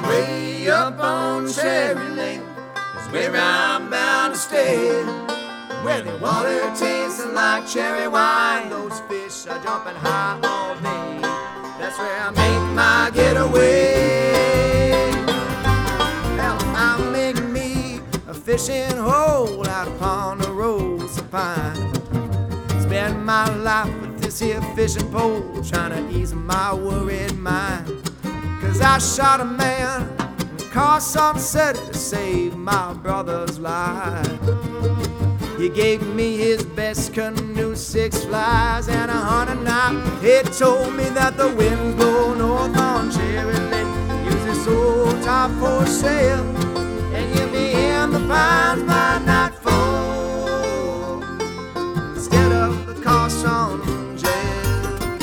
Way up on Cherry Lake is where I'm bound to stay, where the water tastes like cherry wine. Those fish are jumping high all day. That's where I make my getaway. Well, I'll make me a fishing hole out upon the roads of pine. Spend my life with this here fishing pole, trying to ease my worried mind. 'Cause I shot a man and cost some city to save my brother's life. He gave me his best canoe, 6 flies and a hunting knife. He told me that the winds blow north on Cherry Lake. Use this old top for sail, and you'll be in the pines by nightfall instead of the caution jail.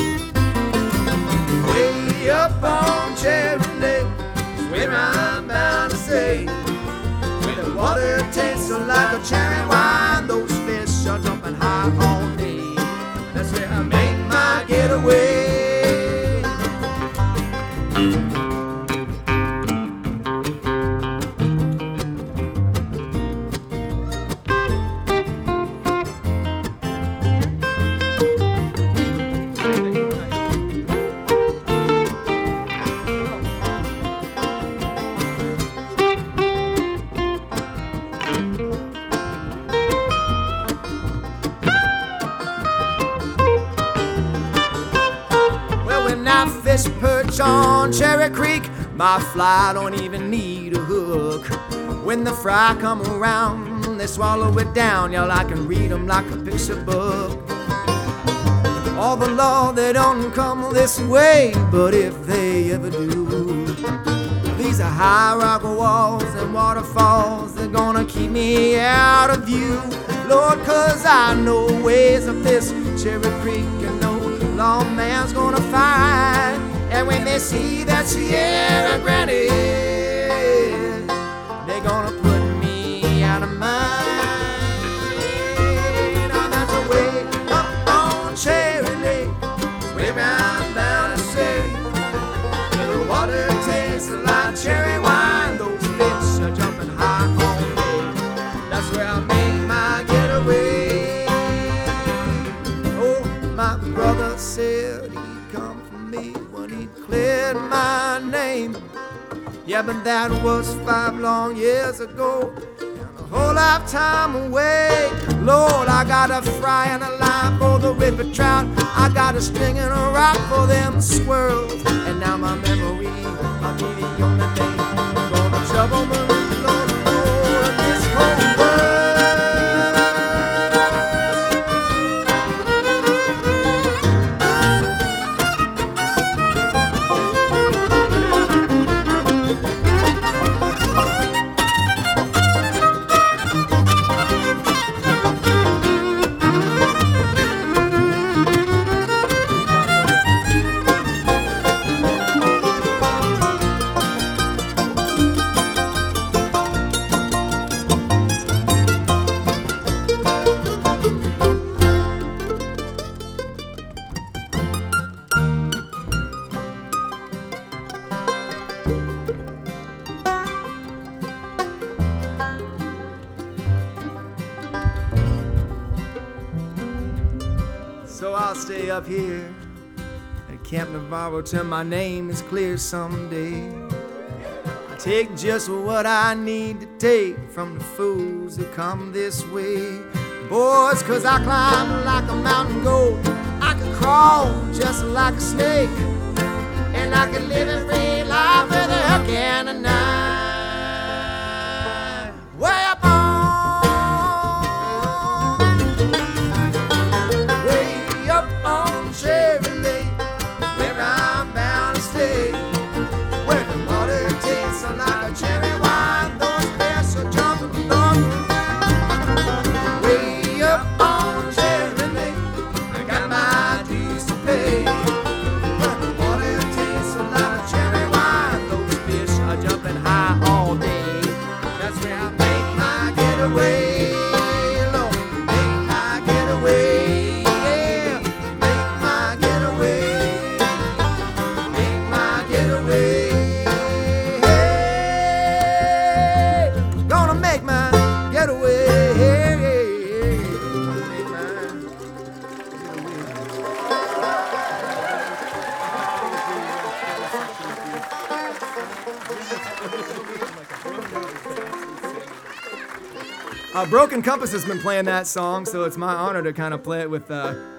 Way up on Cherry Lake is where I'm bound to stay, where the water tastes like a cherry wine. Those fish are jumping high all day. That's where I make my getaway. Fish perch on Cherry Creek, my fly don't even need a hook. When the fry come around, they swallow it down. Y'all, I can read them like a picture book. All the law, they don't come this way, but if they ever do, these are high rock walls and waterfalls. They're gonna keep me out of view, Lord, 'cause I know ways up this Cherry Creek and no lawman's gonna find. And when they see that Sierra Granny, they're gonna put me out of mind. Oh, that's a way up on Cherry Lake, where I'm bound to stay, where the water tastes like cherry wine. Those fish are jumping high all day. That's where I make my getaway. Oh, my brother said he'd come for me when he cleared my name. Yeah, but that was 5 long years ago, and a whole lifetime away. Lord, I got a fry and a line for the river trout. I got a string and a rock for them squirrels. And now my memory of me the only thing gonna trouble me, gonna hold this whole world. So I'll stay up here at Camp Navarro till my name is clear someday. I take just what I need to take from the fools that come this way. Boys, 'cause I climb like a mountain goat, I can crawl just like a snake, and I can live a free life with a hook and a knife. Way up on Cherry Lake, where I'm bound to stay, where the water tastes like a cherry wine. Those fish are jumping along. Way up on Cherry Lake, I got my dues to pay, where the water tastes like a cherry wine. Broken Compass has been playing that song, so it's my honor to kind of play it with